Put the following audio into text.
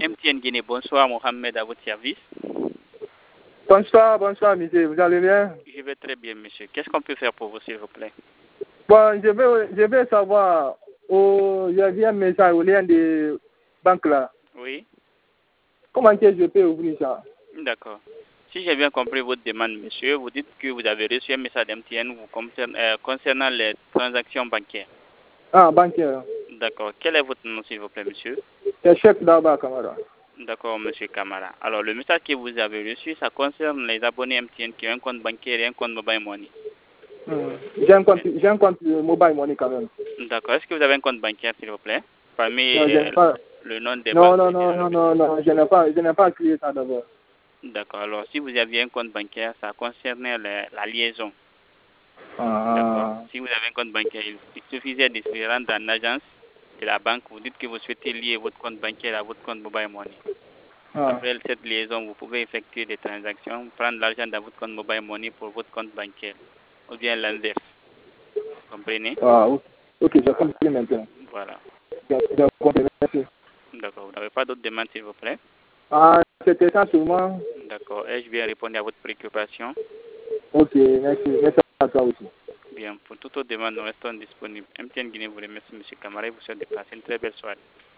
MTN Guinée, bonsoir Mohamed à votre service. Bonsoir, bonsoir, monsieur. Vous allez bien? Je vais très bien, monsieur. Qu'est-ce qu'on peut faire pour vous, s'il vous plaît? Bon, je vais savoir, il y a un message au lien de banque là. Oui. Comment est-ce que je peux ouvrir ça? D'accord. Si j'ai bien compris votre demande, monsieur, vous dites que vous avez reçu un message d'MTN concernant les transactions bancaires. Ah, bancaire. D'accord. Quel est votre nom, s'il vous plaît, monsieur? C'est Cheikh Daba Kamara. D'accord, monsieur Kamara. Alors, le message que vous avez reçu, ça concerne les abonnés MTN qui ont un compte bancaire et un compte mobile money. J'ai un compte mobile money quand même. D'accord. Est-ce que vous avez un compte bancaire, s'il vous plaît? Parmi Non, je n'ai pas. le nom des Non, banques. non, non, non, non, non, je n'ai pas créé ça d'abord. D'accord. Alors, si vous aviez un compte bancaire, ça concernait la liaison. D'accord. Ah, Si vous avez un compte bancaire, il suffisait de se rendre en agence de la banque. Vous dites que vous souhaitez lier votre compte bancaire à votre compte mobile money. Après cette liaison, vous pouvez effectuer des transactions, prendre l'argent dans votre compte mobile money pour votre compte bancaire. Ou bien l'inverse. Comprenez? ah, ok, j'ai compris maintenant. Voilà. J'ai compris, merci. D'accord. Vous n'avez pas d'autres demandes, s'il vous plaît? Ah, c'était ça seulement. D'accord. Ai-je bien répondu à votre préoccupation? Ok, merci. Merci à toi aussi. Bien. Pour toute autre demande, nous restons disponibles. MTN Guinée vous remercie, M. Kamara, et vous souhaite de passer une très belle soirée.